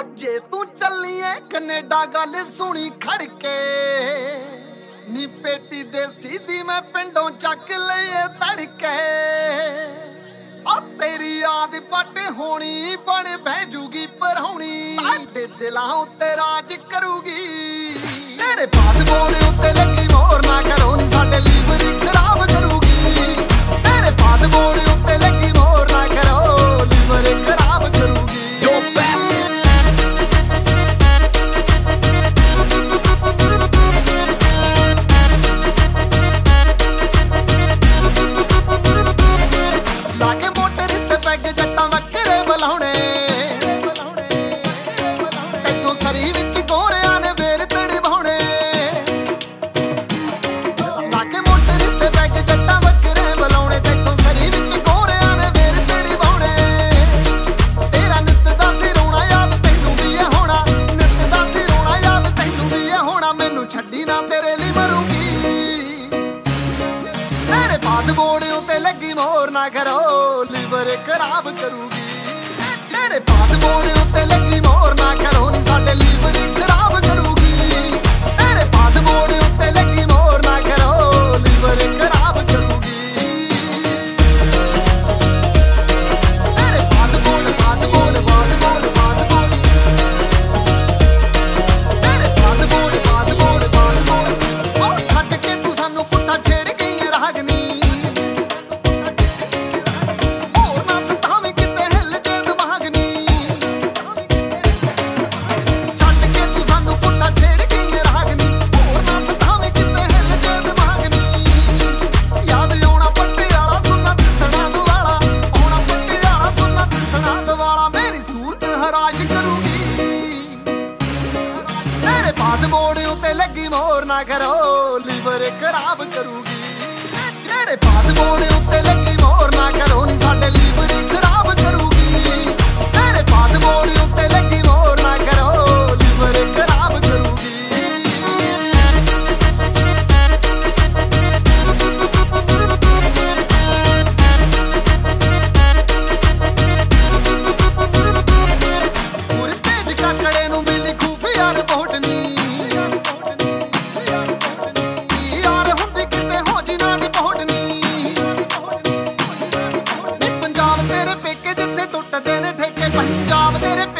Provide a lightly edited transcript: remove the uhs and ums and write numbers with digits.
ਜੇ ਤੂੰ ਚੱਲੀ ਐ ਕੈਨੇਡਾ ਗੱਲ ਸੁਣੀ ਖੜ ਕੇ ਨੀ ਪੇਟੀ ਦੇ ਸਿੱਧੀ ਮੈਂ ਪਿੰਡੋਂ ਚੱਕ ਲਈਏ ਤੜਕੇ ਆ ਤੇਰੀ ਯਾਦ ਪੱਟ ਹੋਣੀ ਬਣ ਬਹਿ ਜੂਗੀ ਪਰਹੌਣੀ ਸਾਡੇ ਦਿਲਾਂ ਉੱਤੇ ਰਾਜ ਕਰੂਗੀ ਤੇਰੇ ਪਾਸਪੋਰਟ ਉੱਤੇ ਲੱਗੀ ਮੋਹਰ ਨਾ ਕਰੋ ਨੀ ਸਾਡੇ ਲੀਵਰ ਖਰਾਬ ਕਰੂਗੀ ਤੇਰੇ ਪਾਸਪੋਰਟ ਉੱਤੇ ਲੱਗੀ ਮੋਹਰ ਨਾ ਕਰੋ ਲੀਵਰ ਖਰਾਬ ਕਰੂਗੀ ਲਾਗੇ ਮੋਟਰ ਤੇ ਪੈਗ ਜੱਟਾਂ ਵੱਕਰੇ ਬੁਲਾਉਣੇ ਇੱਥੋਂ ਸਰੀ ਵਿੱਚ ਗੋਰਿਆਂ ਨੇ ਵੇਰ ਤੜਵਾਉਣੇ ਲਾਗੇ ਮੋਟਰ ਤੇ ਪੈਗ ਜੱਟਾਂ ਵੱਕਰੇ ਬੁਲਾਉਣੇ ਇੱਥੋਂ ਸਰੀ ਵਿੱਚ ਗੋਰਿਆਂ ਨੇ ਵੇਰ ਤੜਵਾਉਣੇ ਤੇਰਾ ਨਿੱਤ ਦਾ ਸੀ ਰੋਣਾ ਯਾਦ ਤੈਨੂੰ ਵੀ ਇਹ ਹੋਣਾ ਨਿੱਤ ਦਾ ਸੀ ਰੋਣਾ ਯਾਦ ਤੈਨੂੰ ਵੀ ਇਹ ਹੋਣਾ ਮੈਨੂੰ ਛੱਡੀ ਨਾ ਤੇਰੇ ਲਈ ਮਰੂੰਗੀ ਤੇਰੇ ਪਾਸਪੋਰਟ ਉੱਤੇ ਲੱਗੀ ਮੋਹਰ ਨਾ ਕਰੋ ਲੀਵਰ ਖਰਾਬ ਕਰੂਗੀ ਤੇਰੇ ਪਾਸਪੋਰਟ ਉੱਤੇ ਲੱਗੀ ਮੋਹਰ ਨਾ ਕਰੋ ਨੀ ਸਾਡੇ ਲੀਵਰ ਖਰਾਬ ਕਰੂਗੀ ਤੇਰੇ ਪਾਸਪੋਰਟ ਉੱਤੇ ਲੱਗੀ ਮੋਹਰ ਨਾ ਕਰੋ ਲੀਵਰ ਖਰਾਬ ਕਰੂਗੀ ਤੇਰੇ ਪਾਸਪੋਰਟ ਪਾਸਪੋਰਟ ਪਾਸਪੋਰਟ ਪਾਸਪੋਰਟ ਤੇਰੇ ਪਾਸਪੋਰਟ ਪਾਸਪੋਰਟ ਪਾਸਪੋਰਟ ਉਹ ਛੱਡ ਕੇ ਤੂੰ ਸਾਨੂੰ ਪੁੱਠਾ ਛੇੜ ਗਈ ਰਾਗਨੀ ਪਾਸਪੋਰਟ ਉੱਤੇ ਲੱਗੀ ਮੋਹਰ ਨਾ ਕਰੋ ਲੀਵਰ ਖਰਾਬ ਕਰੂਗੀ ਤੇਰੇ ਪਾਸਪੋਰਟ ਉੱਤੇ ਲੱਗੀ ਮੋਹਰ ਨਾ ਕਰੋ ਨੀ ਸਾਡੇ ਲੀਵਰ ਖਰਾਬ ਕਰੂਗੀ ਤੇਰੇ ਪਾਸਪੋਰਟ ਉੱਤੇ ਲੱਗੀ ਮੋਹਰ ਨਾ ਕਰੋ ਲੀਵਰ ਖਰਾਬ ਕਰੂਗੀ ਪੂਰੇ ਤੇਜ ਕਾਕੜੇ ਨੂੰ ਮਿਲੀ ਖੂਫੀਆ ਰਿਪੋਰਟ ਨੀ ਪੰਜਾਬ ਤੇਰੇ